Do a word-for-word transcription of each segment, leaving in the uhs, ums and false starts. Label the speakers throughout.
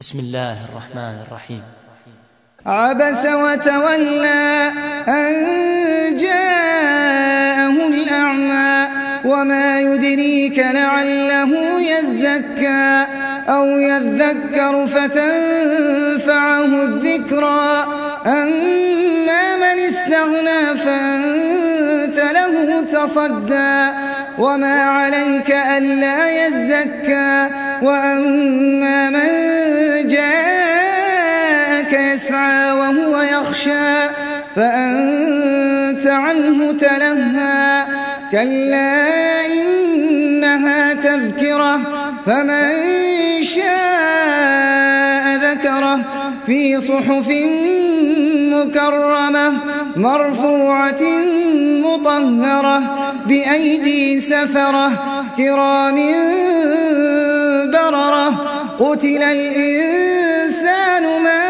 Speaker 1: بسم الله الرحمن الرحيم.
Speaker 2: عبس وتولى أن جاءه الأعمى وما يدريك لعله يزكى أو يذكر فتنفعه الذكرى أما من استغنى فأنت له تصدى وما عليك ألا يزكى وأما من جاءك يسعى وهو يخشى فأنت عنه تلهى كلا إنها تذكرة فمن شاء ذكره في صحف مكرمة مرفوعة مطهرة بأيدي سفرة كرام بررة قتل الإنسان ما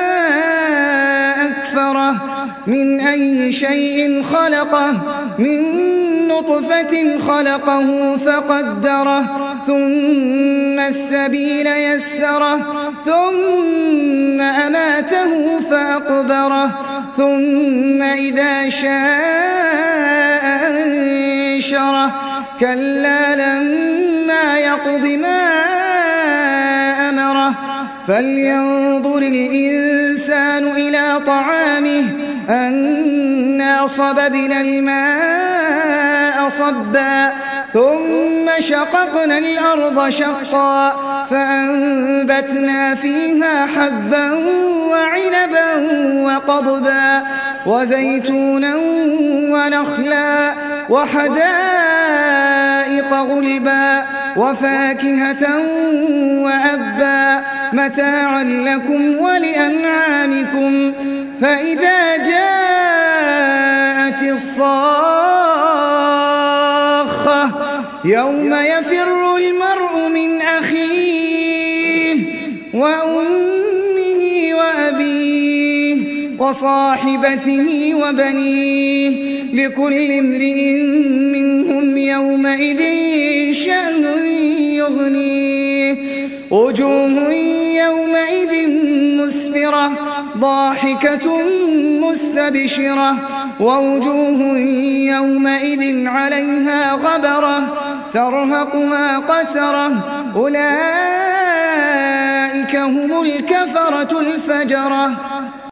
Speaker 2: أكفره من أي شيء خلقه من نطفة خلقه فقدره ثم السبيل يسره ثم أماته فأقبره ثم إذا شاء أنشره كلا لما يقض ما أمره فلينظر الإنسان إلى طعامه أنا صببنا الماء صبا ثم شققنا الأرض شقا فأنبتنا فيها حبا وعنبا وقضبا وزيتونا ونخلا وحدائق غلبا وفاكهة وأبا متاعا لكم ولأنعامكم فإذا جاءت الصاخة يوم يفر المرء من أخيه وأمه وأبيه وصاحبته وبنيه لكل امرئ منهم يومئذ شأن يغنيه وجوه يومئذ مسفرة ضاحكة مستبشرة ووجوه يومئذ عليها غبرة ترهقها قترة أولئك هم الكفرة الفجرة.